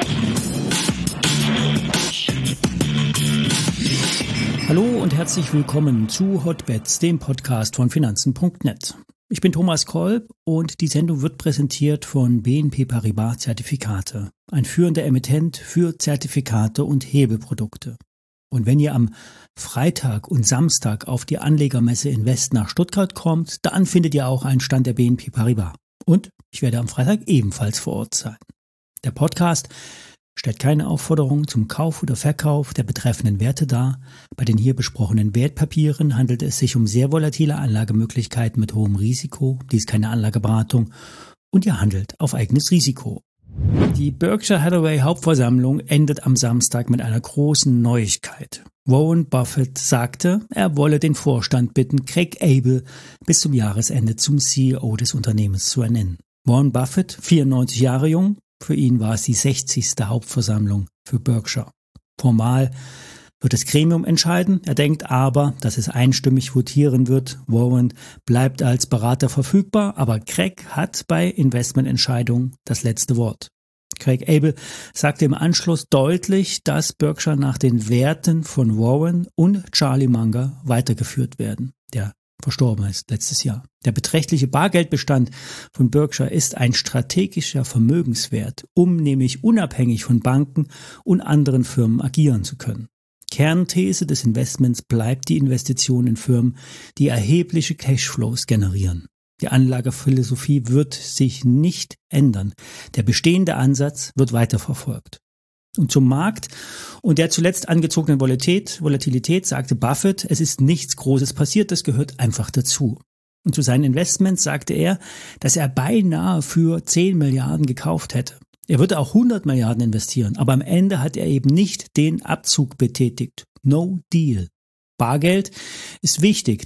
Hallo und herzlich willkommen zu Hotbets, dem Podcast von Finanzen.net. Ich bin Thomas Kolb und die Sendung wird präsentiert von BNP Paribas Zertifikate, ein führender Emittent für Zertifikate und Hebelprodukte. Und wenn ihr am Freitag und Samstag auf die Anlegermesse Invest nach Stuttgart kommt, dann findet ihr auch einen Stand der BNP Paribas. Und ich werde am Freitag ebenfalls vor Ort sein. Der Podcast stellt keine Aufforderung zum Kauf oder Verkauf der betreffenden Werte dar. Bei den hier besprochenen Wertpapieren handelt es sich um sehr volatile Anlagemöglichkeiten mit hohem Risiko. Dies ist keine Anlageberatung und ihr handelt auf eigenes Risiko. Die Berkshire Hathaway Hauptversammlung endet am Samstag mit einer großen Neuigkeit. Warren Buffett sagte, er wolle den Vorstand bitten, Craig Abel bis zum Jahresende zum CEO des Unternehmens zu ernennen. Warren Buffett, 94 Jahre jung, für ihn war es die 60. Hauptversammlung für Berkshire. Formal wird das Gremium entscheiden. Er denkt aber, dass es einstimmig votieren wird. Warren bleibt als Berater verfügbar, aber Craig hat bei Investmententscheidungen das letzte Wort. Craig Abel sagte im Anschluss deutlich, dass Berkshire nach den Werten von Warren und Charlie Munger weitergeführt werden, der verstorben ist letztes Jahr. Der beträchtliche Bargeldbestand von Berkshire ist ein strategischer Vermögenswert, um nämlich unabhängig von Banken und anderen Firmen agieren zu können. Kernthese des Investments bleibt die Investition in Firmen, die erhebliche Cashflows generieren. Die Anlagephilosophie wird sich nicht ändern. Der bestehende Ansatz wird weiterverfolgt. Und zum Markt und der zuletzt angezogenen Volatilität sagte Buffett, es ist nichts Großes passiert, das gehört einfach dazu. Und zu seinen Investments sagte er, dass er beinahe für 10 Milliarden gekauft hätte. Er würde auch 100 Milliarden investieren, aber am Ende hat er eben nicht den Abzug betätigt. No deal. Bargeld ist wichtig.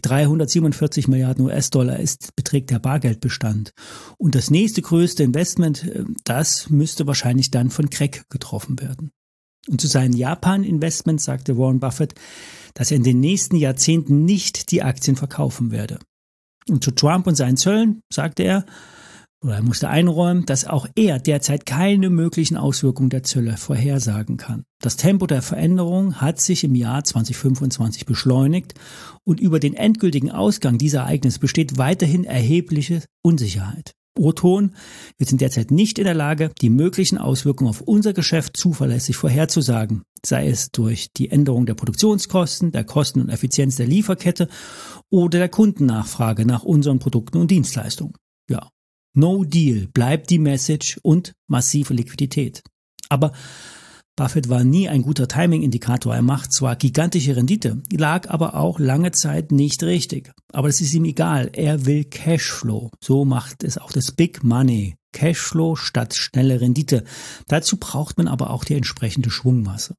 347 Milliarden US-Dollar beträgt der Bargeldbestand. Und das nächste größte Investment, das müsste wahrscheinlich dann von Craig getroffen werden. Und zu seinen Japan-Investments sagte Warren Buffett, dass er in den nächsten Jahrzehnten nicht die Aktien verkaufen werde. Und zu Trump und seinen Zöllen sagte er musste einräumen, dass auch er derzeit keine möglichen Auswirkungen der Zölle vorhersagen kann. Das Tempo der Veränderung hat sich im Jahr 2025 beschleunigt und über den endgültigen Ausgang dieser Ereignisse besteht weiterhin erhebliche Unsicherheit. O-Ton: Wir sind derzeit nicht in der Lage, die möglichen Auswirkungen auf unser Geschäft zuverlässig vorherzusagen, sei es durch die Änderung der Produktionskosten, der Kosten und Effizienz der Lieferkette oder der Kundennachfrage nach unseren Produkten und Dienstleistungen. Ja. No deal bleibt die Message und massive Liquidität. Aber Buffett war nie ein guter Timing-Indikator. Er macht zwar gigantische Rendite, lag aber auch lange Zeit nicht richtig. Aber das ist ihm egal. Er will Cashflow. So macht es auch das Big Money. Cashflow statt schnelle Rendite. Dazu braucht man aber auch die entsprechende Schwungmasse.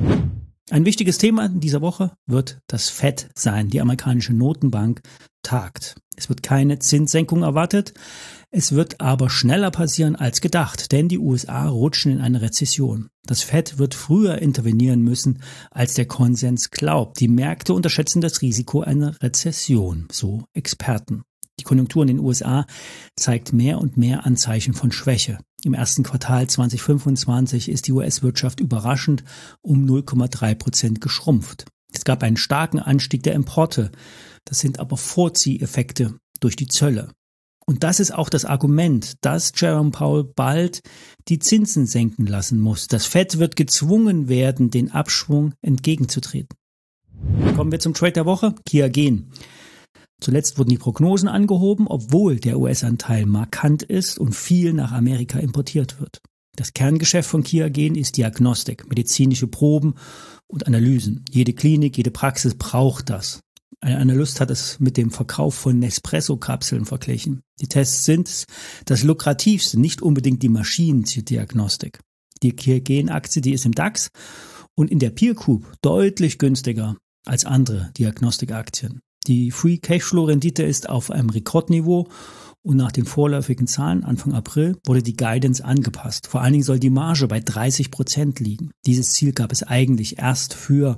Ein wichtiges Thema in dieser Woche wird das Fed sein. Die amerikanische Notenbank tagt. Es wird keine Zinssenkung erwartet. Es wird aber schneller passieren als gedacht, denn die USA rutschen in eine Rezession. Das Fed wird früher intervenieren müssen, als der Konsens glaubt. Die Märkte unterschätzen das Risiko einer Rezession, so Experten. Die Konjunktur in den USA zeigt mehr und mehr Anzeichen von Schwäche. Im ersten Quartal 2025 ist die US-Wirtschaft überraschend um 0,3% geschrumpft. Es gab einen starken Anstieg der Importe. Das sind aber Vorzieheffekte durch die Zölle. Und das ist auch das Argument, dass Jerome Powell bald die Zinsen senken lassen muss. Das Fed wird gezwungen werden, den Abschwung entgegenzutreten. Kommen wir zum Trade der Woche, Qiagen. Zuletzt wurden die Prognosen angehoben, obwohl der US-Anteil markant ist und viel nach Amerika importiert wird. Das Kerngeschäft von Qiagen ist Diagnostik, medizinische Proben und Analysen. Jede Klinik, jede Praxis braucht das. Ein Analyst hat es mit dem Verkauf von Nespresso-Kapseln verglichen. Die Tests sind das lukrativste, nicht unbedingt die Maschinen zur Diagnostik. Die Qiagen-Aktie, die ist im DAX und in der Peer Group deutlich günstiger als andere Diagnostikaktien. Die Free Cashflow-Rendite ist auf einem Rekordniveau und nach den vorläufigen Zahlen Anfang April wurde die Guidance angepasst. Vor allen Dingen soll die Marge bei 30% liegen. Dieses Ziel gab es eigentlich erst für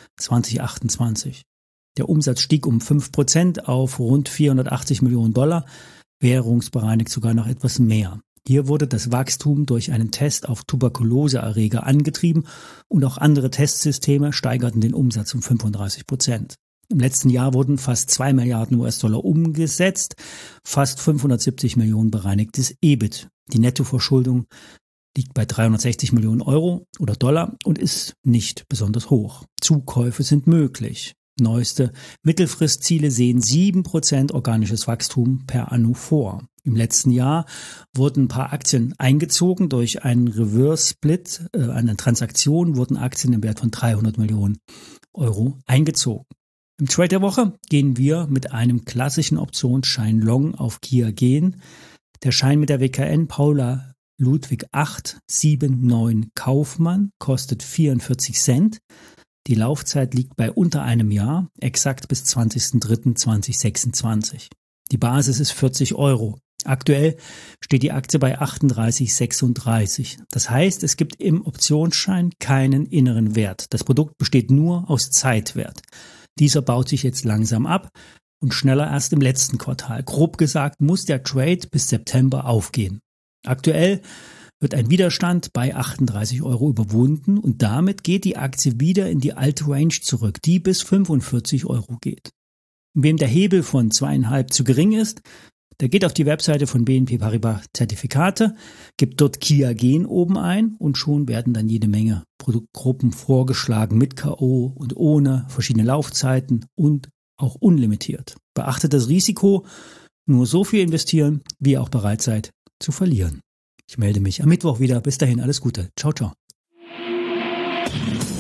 2028. Der Umsatz stieg um 5% auf rund $480 Millionen, währungsbereinigt sogar noch etwas mehr. Hier wurde das Wachstum durch einen Test auf Tuberkuloseerreger angetrieben und auch andere Testsysteme steigerten den Umsatz um 35%. Im letzten Jahr wurden fast 2 Milliarden US-Dollar umgesetzt, fast 570 Millionen bereinigtes EBIT. Die Nettoverschuldung liegt bei 360 Millionen Euro oder Dollar und ist nicht besonders hoch. Zukäufe sind möglich. Neueste Mittelfristziele sehen 7% organisches Wachstum per anno vor. Im letzten Jahr wurden ein paar Aktien eingezogen durch einen Reverse Split, eine Transaktion wurden Aktien im Wert von 300 Millionen Euro eingezogen. Im Trade der Woche gehen wir mit einem klassischen Optionsschein Long auf Kia gehen. Der Schein mit der WKN Paula Ludwig 879 Kaufmann kostet 44 Cent. Die Laufzeit liegt bei unter einem Jahr, exakt bis 20.03.2026. Die Basis ist 40 Euro. Aktuell steht die Aktie bei 38,36. Das heißt, es gibt im Optionsschein keinen inneren Wert. Das Produkt besteht nur aus Zeitwert. Dieser baut sich jetzt langsam ab und schneller erst im letzten Quartal. Grob gesagt muss der Trade bis September aufgehen. Aktuell wird ein Widerstand bei 38 Euro überwunden und damit geht die Aktie wieder in die alte Range zurück, die bis 45 Euro geht. Wem der Hebel von 2,5 zu gering ist, der geht auf die Webseite von BNP Paribas Zertifikate, gibt dort Kia Gen oben ein und schon werden dann jede Menge Produktgruppen vorgeschlagen mit K.O. und ohne, verschiedene Laufzeiten und auch unlimitiert. Beachtet das Risiko, nur so viel investieren, wie ihr auch bereit seid zu verlieren. Ich melde mich am Mittwoch wieder. Bis dahin alles Gute. Ciao, ciao.